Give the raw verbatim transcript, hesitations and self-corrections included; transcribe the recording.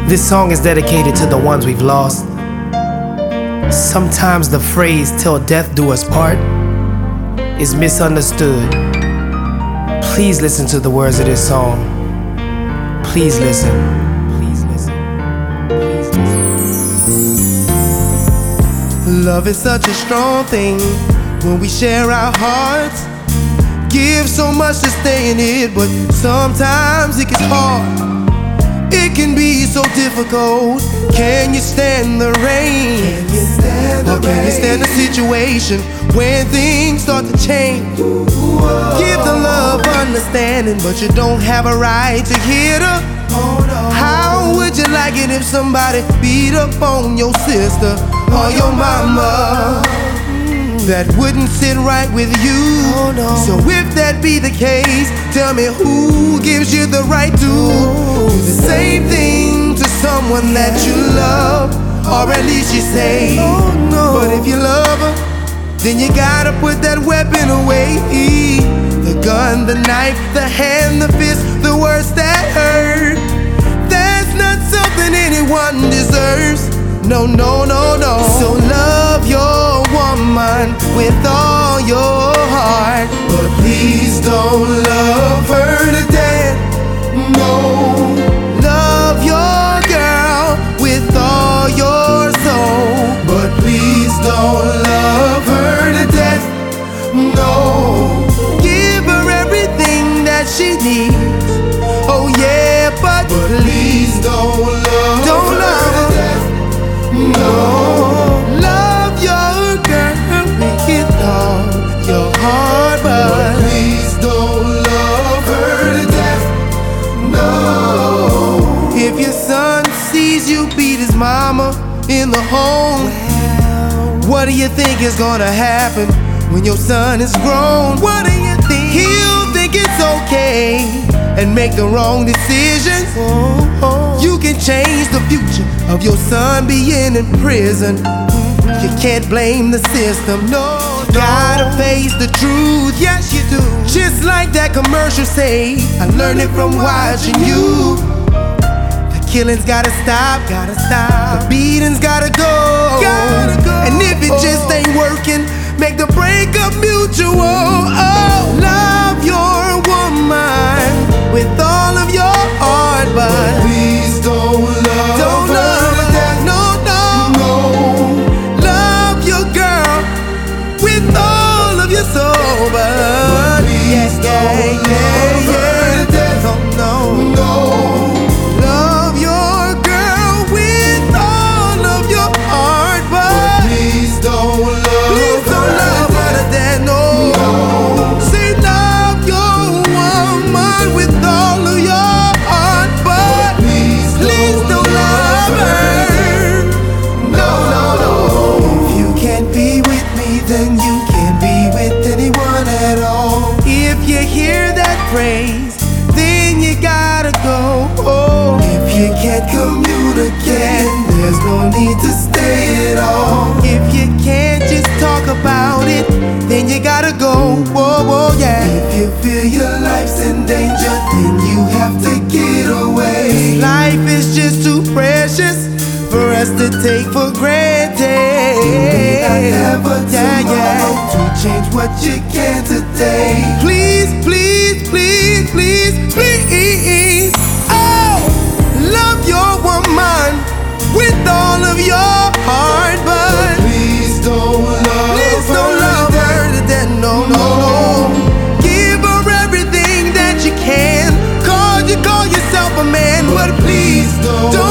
This song is dedicated to the ones we've lost. Sometimes the phrase "till death do us part" is misunderstood. Please listen to the words of this song. Please listen. Please listen. Please listen. Love is such a strong thing when we share our hearts. Give so much to stay in it, but sometimes it gets hard. It can be so difficult. Can you stand the rain? Can you stand the or can rain? you stand the situation when things start to change? Whoa. Give the love understanding, but you don't have a right to hit her. Oh, no. How would you like it if somebody beat up on your sister or your mama? That wouldn't sit right with you. Oh, no. So if that be the case, tell me who gives you the right to do the same thing to someone that you love, or at least you say. Oh, no. But if you love her, then you gotta put that weapon away. The gun, the knife, the hand, the fist, the words that hurt. That's not something anyone deserves. No, no, no, no. So love your woman with all your heart, but please don't love her to death. No. Love your girl with all your soul, but please don't love her to death. No. Give her everything that she needs. Oh yeah, but, But please don't love don't her love her. to death. No, love your girl with all your heart, But but please don't love her to death. No. if your son sees you beat his mama in the home, what do you think is gonna happen when your son is grown? What do you think? He'll think it's okay and make the wrong decisions. You can change the future of your son being in prison. You can't blame the system, no, no. Gotta face the truth, yes you do. Just like that commercial say, I learned it from watching you. The killing's gotta stop, gotta stop. The beating's gotta go, gotta go. And if it just ain't working, make the breakup mutual. Oh, love your woman with all of your heart, but Please don't love don't her love to her, death. no, no. No. Love your girl with all of your soul, but Please don't love her to death. Oh, no. No. Love your girl with all of your heart, but Please don't love please don't her love to her to death. death, no. Say love your woman with all of your heart, but Please please don't love her. No, no, no. If you can't be with me, then you can't be with anyone at all. If you hear that phrase, then you gotta go. Oh. If you can't communicate, there's no need to stay at all. If you can't just talk about it, then you gotta go. Whoa, whoa, yeah. If you feel your life's in danger, then you have to get away. Life is just too precious for us to take for granted. I never Yeah, yeah. tomorrow to change what you can today. Please, please, please, please, please. Oh, love your woman with all of your heart, but Please don't love please don't her love to her death. to death. No, no, no. Give her everything that you can. Cause you call yourself a man, but please don't don't